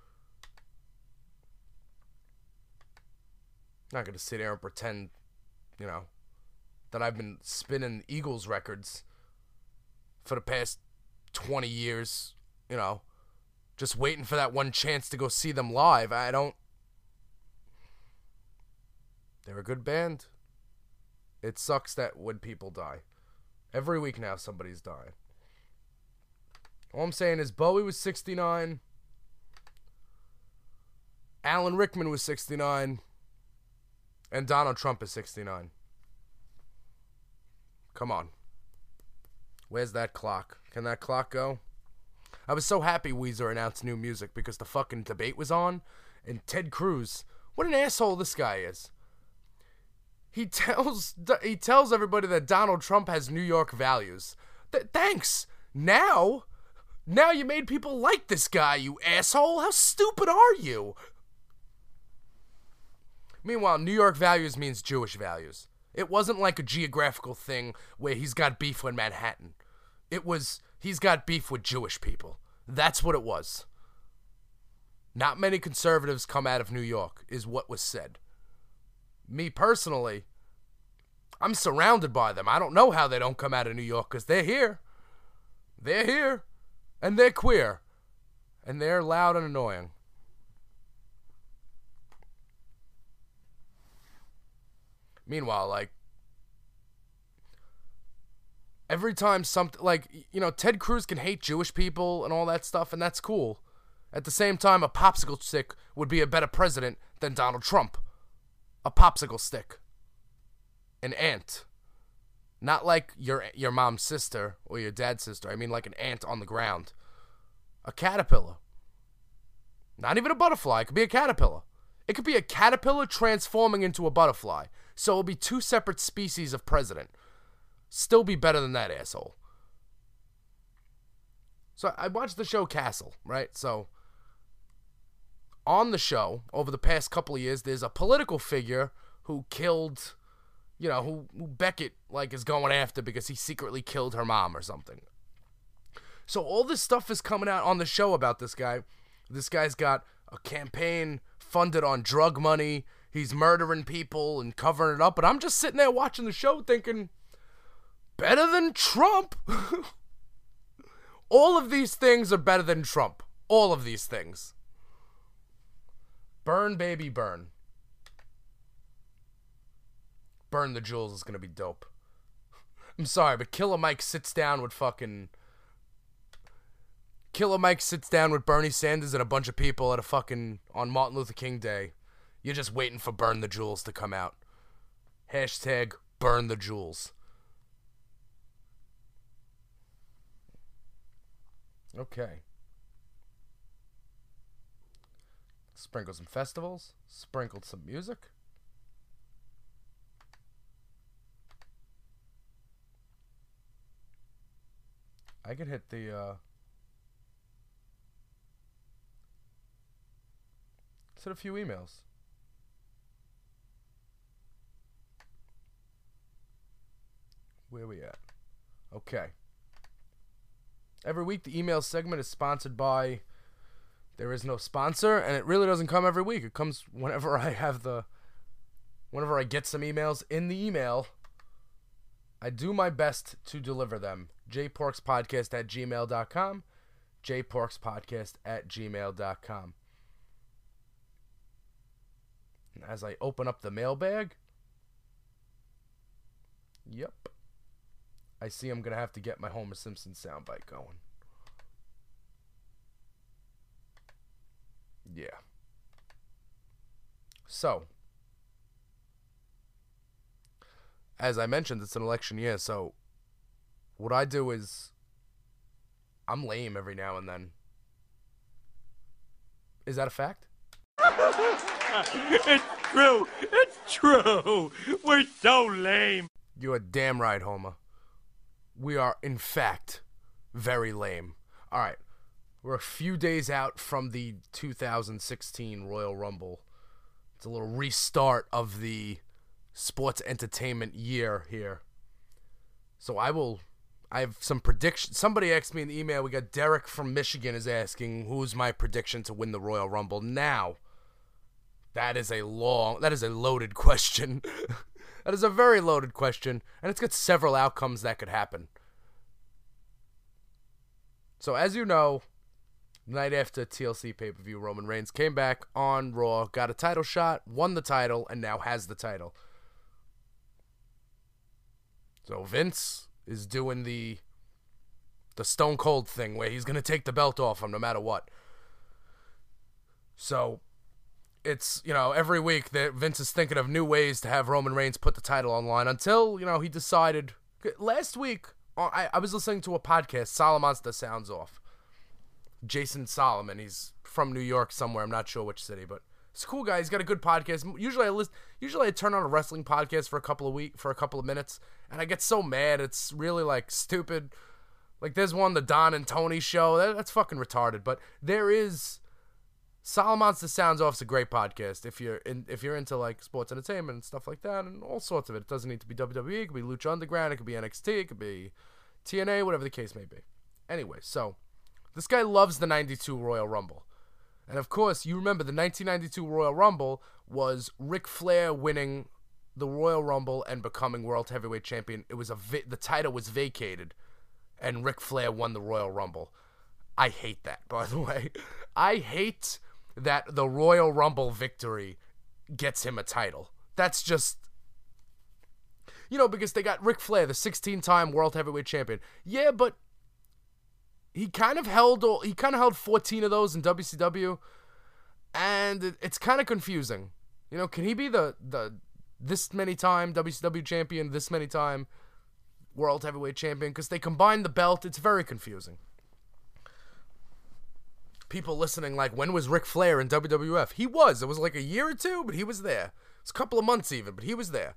I'm not going to sit here and pretend, you know, that I've been spinning Eagles records for the past twenty years, you know, just waiting for that one chance to go see them live. I don't, They're a good band. It sucks that when people die. Every week now somebody's dying. All I'm saying is Bowie was sixty-nine. Alan Rickman was sixty-nine. And Donald Trump is sixty-nine. Come on. Where's that clock? Can that clock go? I was so happy Weezer announced new music because the fucking debate was on. And Ted Cruz, what an asshole this guy is. He tells he tells everybody that Donald Trump has New York values. Th- thanks. Now, now you made people like this guy, you asshole. How stupid are you? Meanwhile, New York values means Jewish values. It wasn't like a geographical thing where he's got beef with Manhattan. It was, he's got beef with Jewish people. That's what it was. Not many conservatives come out of New York, is what was said. Me personally, I'm surrounded by them. I don't know how they don't come out of New York, because they're here. They're here. And they're queer. And they're loud and annoying. Meanwhile, like, every time something, like, you know, Ted Cruz can hate Jewish people and all that stuff, and that's cool. At the same time, a popsicle stick would be a better president than Donald Trump. A popsicle stick. An ant. Not like your your mom's sister or your dad's sister. I mean like an ant on the ground. A caterpillar. Not even a butterfly. It could be a caterpillar. It could be a caterpillar transforming into a butterfly. So it'll be two separate species of president. Still be better than that asshole. So I watched the show Castle, right? So on the show, over the past couple of years, there's a political figure who killed, you know, who, who Beckett, like, is going after because he secretly killed her mom or something. So all this stuff is coming out on the show about this guy. This guy's got a campaign funded on drug money. He's murdering people and covering it up. But I'm just sitting there watching the show thinking, better than Trump. All of these things are better than Trump. All of these things. Burn, baby, burn. Burn the Jewels is going to be dope. I'm sorry, but Killer Mike sits down with fucking... Killer Mike sits down with Bernie Sanders and a bunch of people at a fucking... on Martin Luther King Day. You're just waiting for Burn the Jewels to come out. Hashtag Burn the Jewels. Okay. Sprinkled some festivals. Sprinkled some music. I could hit the, uh... let's hit a few emails. Where we at? Okay. Every week, the email segment is sponsored by... There is no sponsor, and it really doesn't come every week. It comes whenever I have the... Whenever I get some emails in the email, I do my best to deliver them. jporkspodcast at gmail dot com. jporkspodcast at gmail dot com. And as I open up the mailbag... Yep. I see I'm going to have to get my Homer Simpson soundbite going. Yeah. So, as I mentioned, it's an election year, so what I do is I'm lame every now and then. Is that a fact? It's true. It's true. We're so lame. You are damn right, Homer. We are, in fact, very lame. All right. We're a few days out from the two thousand sixteen Royal Rumble. It's a little restart of the sports entertainment year here. So I will... I have some predictions. Somebody asked me in the email. We got Derek from Michigan is asking, who's my prediction to win the Royal Rumble? Now, that is a long... That is a loaded question. That is a very loaded question, and it's got several outcomes that could happen. So as you know, The night after T L C pay-per-view, Roman Reigns came back on Raw, got a title shot, won the title, and now has the title. So Vince is doing the the Stone Cold thing where he's going to take the belt off him no matter what. So it's, you know, every week that Vince is thinking of new ways to have Roman Reigns put the title on the line until, you know, he decided. Last week, I, I was listening to a podcast, Solomonster Sounds Off. Jason Solomon, he's from New York somewhere, I'm not sure which city, but he's a cool guy. He's got a good podcast. Usually I list, usually I turn on a wrestling podcast for a couple of week for a couple of minutes, and I get so mad. It's really like stupid. Like there's one, the Don and Tony show. That, that's fucking retarded. But there is Solomonster Sounds Off is a great podcast if you're in, if you're into like sports entertainment and stuff like that, and all sorts of it. It doesn't need to be W W E. It could be Lucha Underground. It could be N X T. It could be T N A. Whatever the case may be. Anyway, so this guy loves the ninety-two Royal Rumble. And of course, you remember the nineteen ninety-two Royal Rumble was Ric Flair winning the Royal Rumble and becoming World Heavyweight Champion. It was a vi- the title was vacated, and Ric Flair won the Royal Rumble. I hate that, by the way. I hate that the Royal Rumble victory gets him a title. That's just, you know, because they got Ric Flair, the sixteen-time World Heavyweight Champion. Yeah, but he kind of held he kind of held fourteen of those in W C W, and it, it's kind of confusing. You know, can he be the the this many time W C W champion, this many time World Heavyweight Champion? Because they combined the belt. It's very confusing. People listening like, when was Ric Flair in W W F? He was. It was like a year or two, but he was there. It's a couple of months even, but he was there.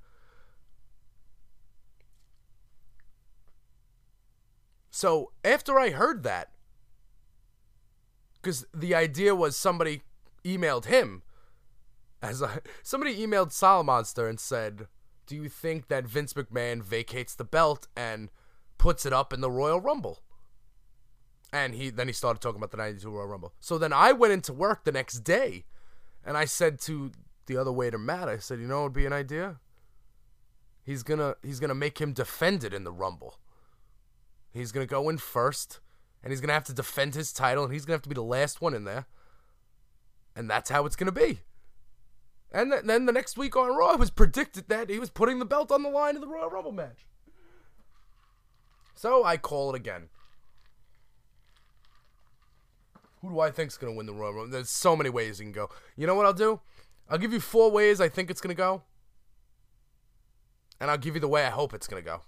So after I heard that, because the idea was somebody emailed him, as a, somebody emailed Solomonster and said, do you think that Vince McMahon vacates the belt and puts it up in the Royal Rumble? And he then he started talking about the ninety-two Royal Rumble. So then I went into work the next day, and I said to the other waiter, Matt, I said, you know what would be an idea? He's gonna he's gonna make him defend it in the Rumble. He's going to go in first, and he's going to have to defend his title, and he's going to have to be the last one in there. And that's how it's going to be. And th- then the next week on Raw, it was predicted that he was putting the belt on the line in the Royal Rumble match. So I call it again. Who do I think is going to win the Royal Rumble? There's so many ways you can go. You know what I'll do? I'll give you four ways I think it's going to go. And I'll give you the way I hope it's going to go.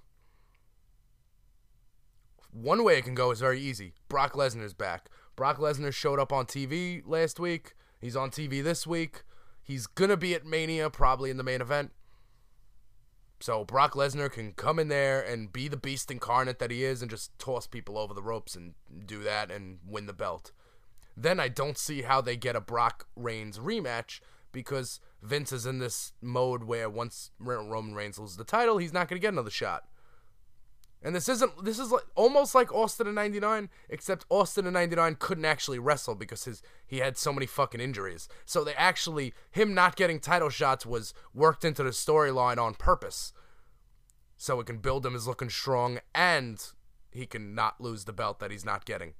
One way it can go is very easy. Brock Lesnar's back. Brock Lesnar showed up on T V last week. He's on T V this week. He's going to be at Mania, probably in the main event. So Brock Lesnar can come in there and be the beast incarnate that he is and just toss people over the ropes and do that and win the belt. Then I don't see how they get a Brock Reigns rematch, because Vince is in this mode where once Roman Reigns loses the title, he's not going to get another shot. And this isn't, this is like, almost like Austin in ninety-nine, except Austin in ninety-nine couldn't actually wrestle because his he had so many fucking injuries. So they actually, him not getting title shots was worked into the storyline on purpose. So it can build him as looking strong, and he can not lose the belt that he's not getting.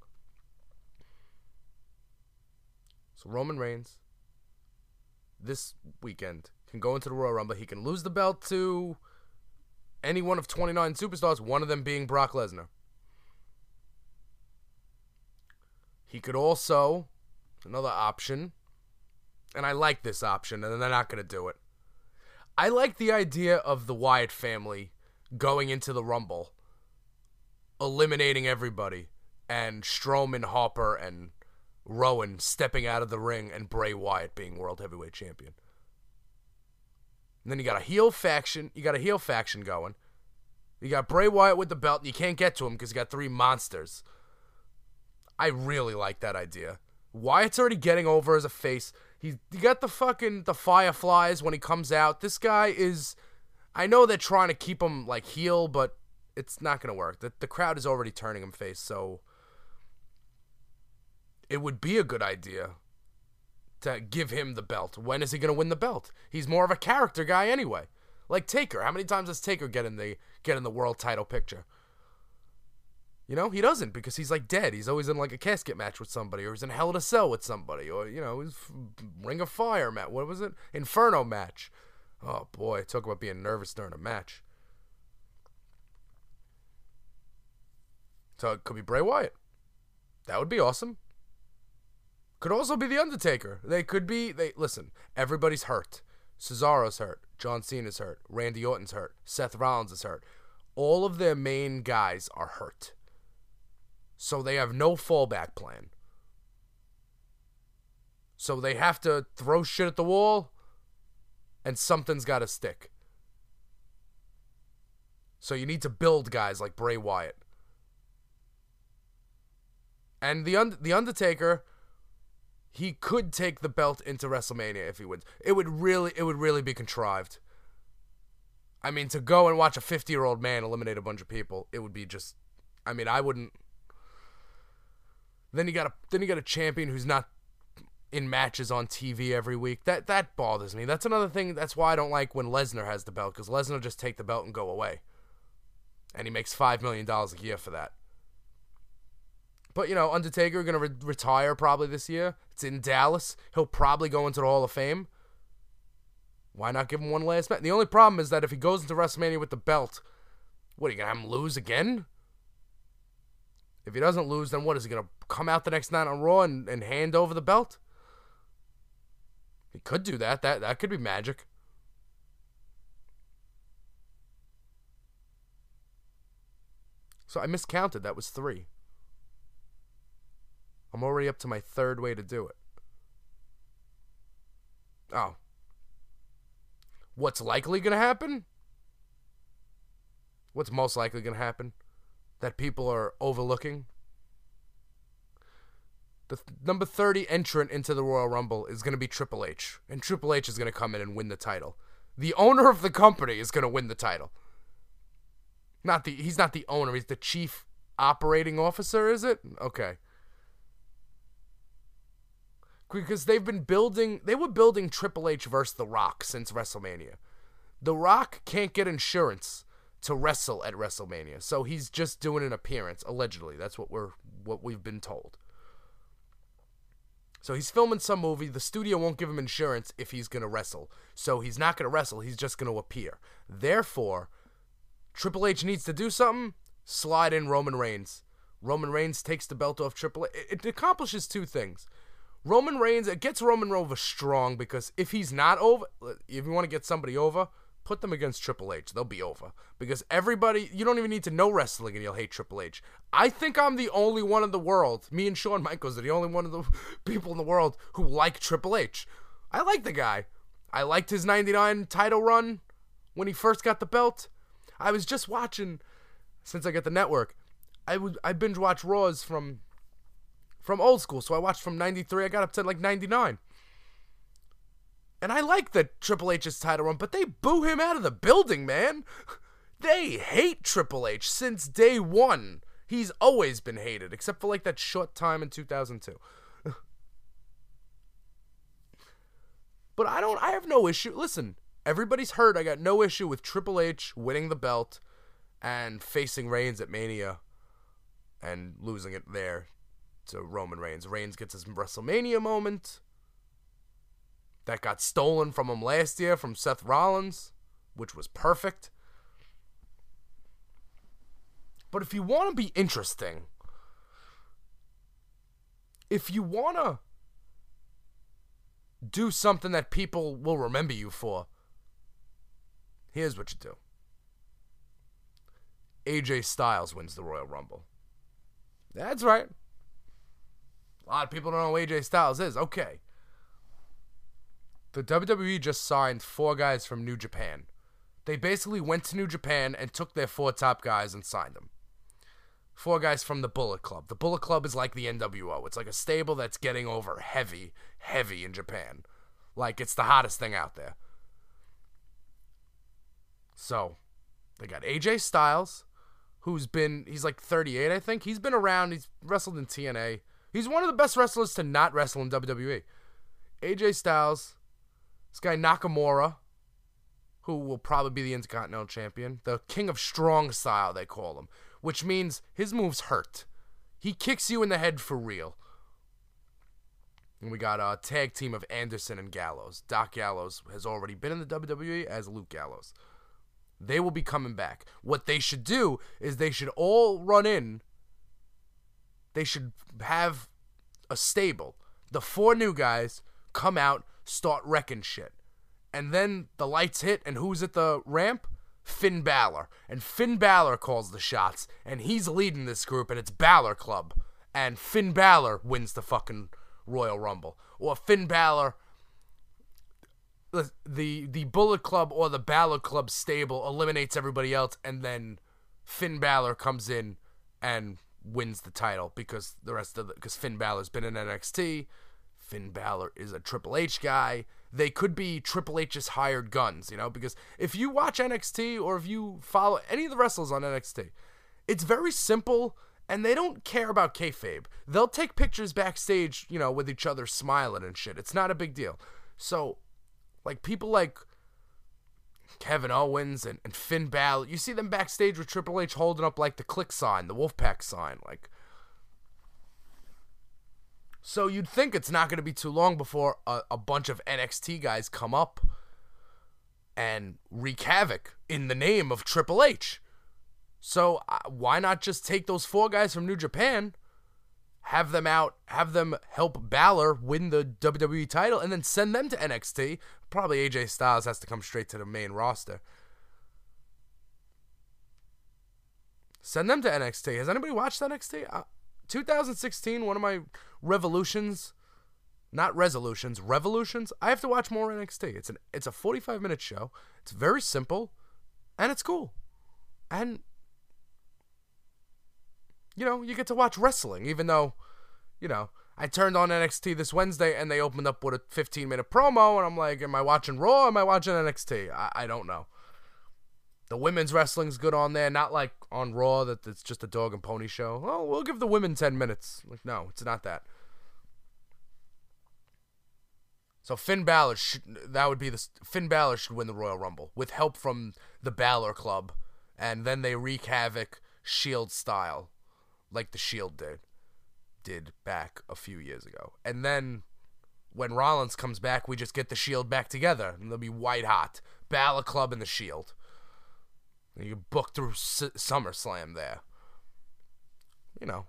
So Roman Reigns, this weekend, can go into the Royal Rumble. He can lose the belt to any one of twenty-nine superstars, one of them being Brock Lesnar. He could also, another option, and I like this option, and they're not going to do it. I like the idea of the Wyatt family going into the Rumble, eliminating everybody, and Strowman, Harper, and Rowan stepping out of the ring, and Bray Wyatt being World Heavyweight Champion. And then you got a heel faction. You got a heel faction going. You got Bray Wyatt with the belt, and you can't get to him because you got three monsters. I really like that idea. Wyatt's already getting over as a face. He, you got the fucking the Fireflies when he comes out. This guy is, I know they're trying to keep him like heel, but it's not gonna work. The the crowd is already turning him face, so it would be a good idea to give him the belt. When is he going to win the belt? He's more of a character guy anyway. Like Taker. How many times does Taker get in the get in the world title picture? You know, he doesn't because he's like dead. He's always in like a casket match with somebody, or he's in Hell in a Cell with somebody, or, you know, he's Ring of Fire match. What was it? Inferno match. Oh boy, talk about being nervous during a match. So it could be Bray Wyatt. That would be awesome. Could also be The Undertaker. They could be, they listen, everybody's hurt. Cesaro's hurt. John Cena's hurt. Randy Orton's hurt. Seth Rollins is hurt. All of their main guys are hurt. So they have no fallback plan. So they have to throw shit at the wall, and something's got to stick. So you need to build guys like Bray Wyatt. And the Un- the Undertaker, he could take the belt into WrestleMania if he wins. It would really, it would really be contrived. I mean, to go and watch a fifty-year-old man eliminate a bunch of people, it would be just. I mean, I wouldn't. Then you got a then you got a champion who's not in matches on T V every week. That that bothers me. That's another thing. That's why I don't like when Lesnar has the belt, because Lesnar will just take the belt and go away, and he makes five million dollars a year for that. But, you know, Undertaker going to re- retire probably this year. It's in Dallas. He'll probably go into the Hall of Fame. Why not give him one last match? The only problem is that if he goes into WrestleMania with the belt, what, are you going to have him lose again? If he doesn't lose, then what? Is he going to come out the next night on Raw and, and hand over the belt? He could do that. That that could be magic. So I miscounted. That was three. I'm already up to my third way to do it. Oh. What's likely going to happen? What's most likely going to happen? That people are overlooking? The th- number thirty entrant into the Royal Rumble is going to be Triple H. And Triple H is going to come in and win the title. The owner of the company is going to win the title. Not the He's not the owner. He's the chief operating officer, is it? Okay. Because they've been building, they were building Triple H versus The Rock since WrestleMania. The Rock can't get insurance to wrestle at WrestleMania, so he's just doing an appearance, allegedly. That's what we're, what we've been told. So he's filming some movie. The studio won't give him insurance if he's going to wrestle. So he's not going to wrestle. He's just going to appear. Therefore, Triple H needs to do something. Slide in Roman Reigns. Roman Reigns takes the belt off Triple H. It, it accomplishes two things. Roman Reigns, it gets Roman over strong because if he's not over, if you want to get somebody over, put them against Triple H. They'll be over. Because everybody, you don't even need to know wrestling and you'll hate Triple H. I think I'm the only one in the world, me and Shawn Michaels are the only one of the people in the world who like Triple H. I like the guy. I liked his ninety-nine title run when he first got the belt. I was just watching, since I got the network, I would I binge watch Raws from... From old school, so I watched from ninety-three, I got up to like ninety-nine. And I like the Triple H's title run, but they boo him out of the building, man. They hate Triple H since day one. He's always been hated, except for like that short time in two thousand two. But I don't, I have no issue. Listen, everybody's hurt. I got no issue with Triple H winning the belt and facing Reigns at Mania and losing it there to Roman Reigns. Reigns gets his WrestleMania moment that got stolen from him last year from Seth Rollins, which was perfect. But if you want to be interesting, if you want to do something that people will remember you for, here's what you do. A J Styles wins the Royal Rumble. That's right. A lot of people don't know who A J Styles is. Okay. The W W E just signed four guys from New Japan. They basically went to New Japan and took their four top guys and signed them. Four guys from the Bullet Club. The Bullet Club is like the N W O. It's like a stable that's getting over heavy, heavy in Japan. Like, it's the hottest thing out there. So, they got A J Styles, who's been, he's like thirty-eight, I think. He's been around. He's wrestled in T N A. He's one of the best wrestlers to not wrestle in W W E. A J Styles, this guy Nakamura, who will probably be the Intercontinental Champion, the King of Strong Style, they call him. which means his moves hurt. He kicks you in the head for real. And we got a tag team of Anderson and Gallows. Doc Gallows has already been in the W W E as Luke Gallows. They will be coming back. What they should do is they should all run in. They should have a stable. The four new guys come out, start wrecking shit. And then the lights hit, and who's at the ramp? Finn Balor. And Finn Balor calls the shots, and he's leading this group, and it's Balor Club. And Finn Balor wins the fucking Royal Rumble. Or Finn Balor, the the Bullet Club or the Balor Club stable eliminates everybody else, and then Finn Balor comes in and wins the title because the rest of the because Finn Balor's been in N X T. Finn Balor is a Triple H guy. They could be Triple H's hired guns, you know, because if you watch N X T or if you follow any of the wrestlers on N X T, it's very simple. And they don't care about kayfabe. They'll take pictures backstage, you know, with each other smiling and shit. It's not a big deal. So, like, people like Kevin Owens and, and Finn Balor, you see them backstage with Triple H holding up, like, the click sign, the Wolfpack sign. Like, so you'd think it's not going to be too long before a, a bunch of N X T guys come up and wreak havoc in the name of Triple H. So uh, why not just take those four guys from New Japan, have them out, have them help Balor win the W W E title, and then send them to N X T? Probably A J Styles has to come straight to the main roster. Send them to N X T. Has anybody watched N X T? Uh, twenty sixteen, one of my revolutions, not resolutions, revolutions. I have to watch more N X T. It's an it's a forty-five minute show. It's very simple, and it's cool. And you know, you get to watch wrestling, even though, you know, I turned on N X T this Wednesday and they opened up with a fifteen minute promo, and I'm like, am I watching Raw or am I watching N X T? I, I don't know. The women's wrestling's good on there, not like on Raw that it's just a dog and pony show. Well, we'll give the women ten minutes. Like, no, it's not that. So Finn Balor, should, that would be the Finn Balor should win the Royal Rumble with help from the Balor Club, and then they wreak havoc Shield style. Like the Shield did, did back a few years ago. And then when Rollins comes back, we just get the Shield back together. And they'll be white hot. Balor Club and the Shield. And you book through S- SummerSlam there. You know.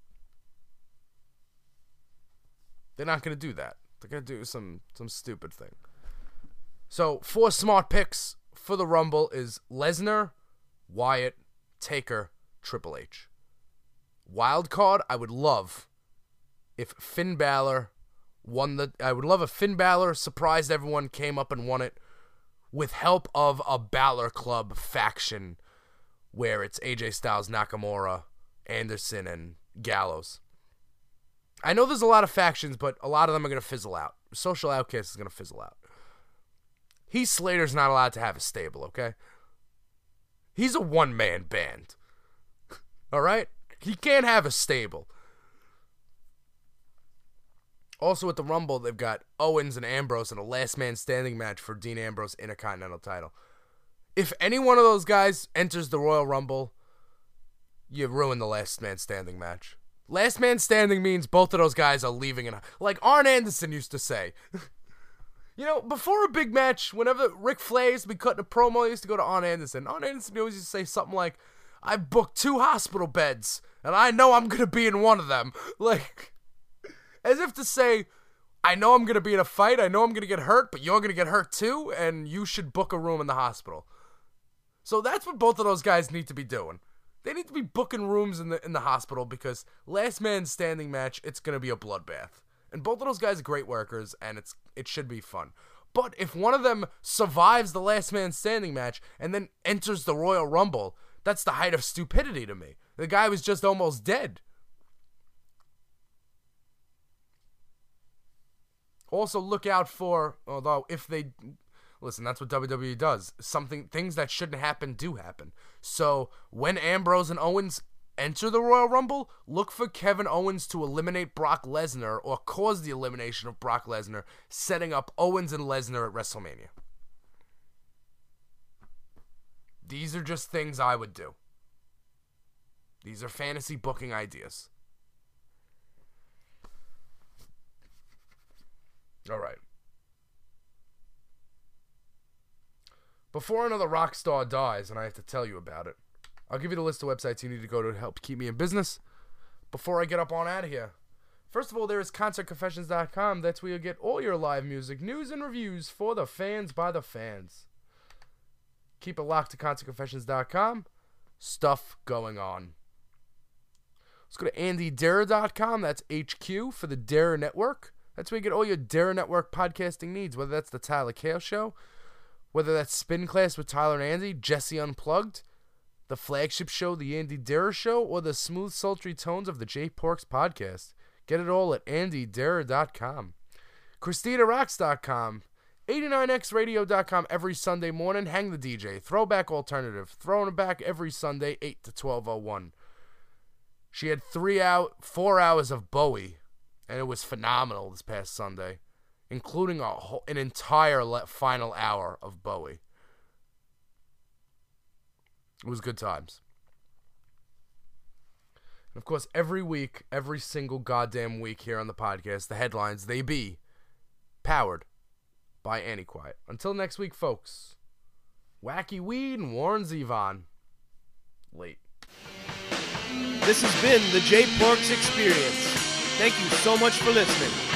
They're not going to do that. They're going to do some, some stupid thing. So, four smart picks for the Rumble is Lesnar, Wyatt, Taker, Triple H. Wild card, I would love if Finn Balor won the. I would love if Finn Balor surprised everyone, came up and won it with help of a Balor Club faction where it's A J Styles, Nakamura, Anderson, and Gallows. I know there's a lot of factions, but a lot of them are going to fizzle out. Social Outcast is going to fizzle out. Heath Slater's not allowed to have a stable, okay? He's a one-man band. All right? He can't have a stable. Also at the Rumble, they've got Owens and Ambrose in a last man standing match for Dean Ambrose Intercontinental title. If any one of those guys enters the Royal Rumble, you ruin the last man standing match. Last man standing means both of those guys are leaving. In, like Arn Anderson used to say. You know, before a big match, whenever Ric Flair used to be cutting a promo, he used to go to Arn Anderson. Arn Anderson always used to say something like, I've booked two hospital beds, and I know I'm going to be in one of them. Like, as if to say, I know I'm going to be in a fight, I know I'm going to get hurt, but you're going to get hurt too, and you should book a room in the hospital. So that's what both of those guys need to be doing. They need to be booking rooms in the in the hospital because last man standing match, it's going to be a bloodbath. And both of those guys are great workers, and it's it should be fun. But if one of them survives the last man standing match and then enters the Royal Rumble, that's the height of stupidity to me. The guy was just almost dead. Also, look out for, although if they, listen, that's what W W E does. Something, things that shouldn't happen do happen. So when Ambrose and Owens enter the Royal Rumble, look for Kevin Owens to eliminate Brock Lesnar or cause the elimination of Brock Lesnar, setting up Owens and Lesnar at WrestleMania. These are just things I would do. These are fantasy booking ideas. All right. Before another rock star dies, and I have to tell you about it, I'll give you the list of websites you need to go to to help keep me in business before I get up on out of here. First of all, there is concert confessions dot com. That's where you'll get all your live music, news, and reviews for the fans by the fans. Keep it locked to concert confessions dot com. Stuff going on. Let's go to andy dara dot com. That's H Q for the Dara Network. That's where you get all your Dara Network podcasting needs, whether that's the Tyler Kale Show, whether that's Spin Class with Tyler and Andy, Jesse Unplugged, the flagship show, The Andy Dara Show, or the smooth, sultry tones of the J Porks podcast. Get it all at andy dara dot com. christina rocks dot com. eighty-nine x radio dot com every Sunday morning. Hang the D J. Throwback Alternative. Throwing it back every Sunday, eight to twelve oh one. She had three out, four hours of Bowie, and it was phenomenal this past Sunday, including a whole, an entire le- final hour of Bowie. It was good times. And of course, every week, every single goddamn week here on the podcast, the headlines, they be powered by Antiquiet. Until next week, folks, Wacky Weed and Warren Zevon. Late. This has been the J Porks Experience. Thank you so much for listening.